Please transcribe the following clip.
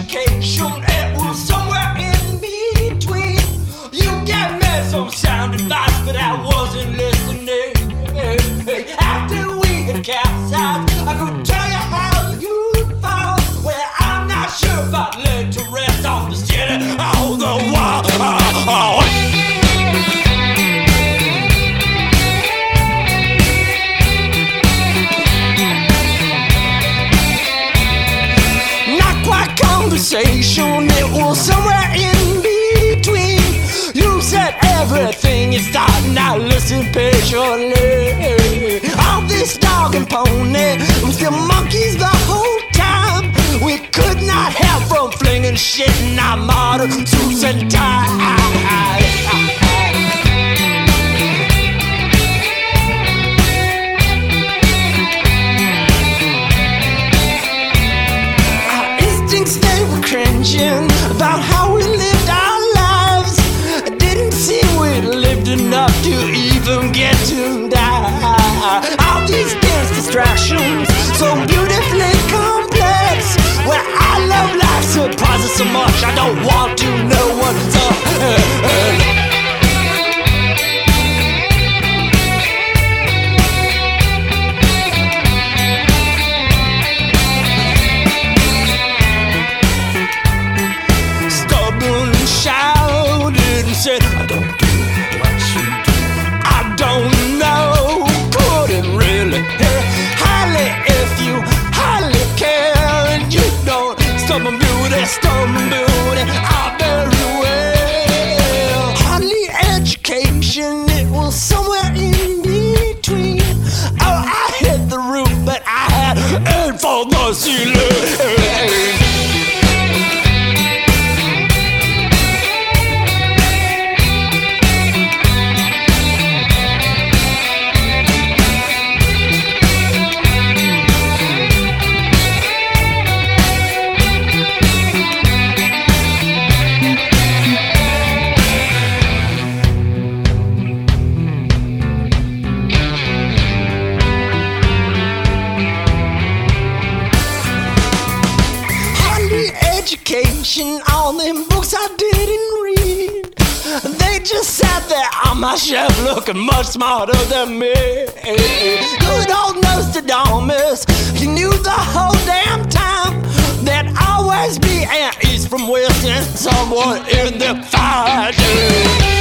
education, it was somewhere in between. You gave me some sound advice, but I wasn't listening. After we had capsized, I could tell you how you'd fall. Well, I'm not sure if I'd like to rest on the city all the while. Conversation, it was somewhere in between. You said everything is starting, I listened patiently. All this dog and pony, we still monkeys the whole time. We could not help from flinging shit in our modern suits and ties. About how we lived our lives. It didn't seem we'd lived enough to even get to die. All these dance distractions, so beautifully complex. Where I love life surprises so much, I don't want to know what's up. Said, I don't do what you do. I don't know, couldn't really hear. Highly, if you highly care, and you don't stop my beauty, I very well. Hardly education, it was somewhere in between. Oh, I hit the roof, but I had aim for the ceiling. Education, all them books I didn't read, they just sat there on my shelf looking much smarter than me. Good old Nostradamus, he knew the whole damn time. There'd always be an east from west and someone in the fire.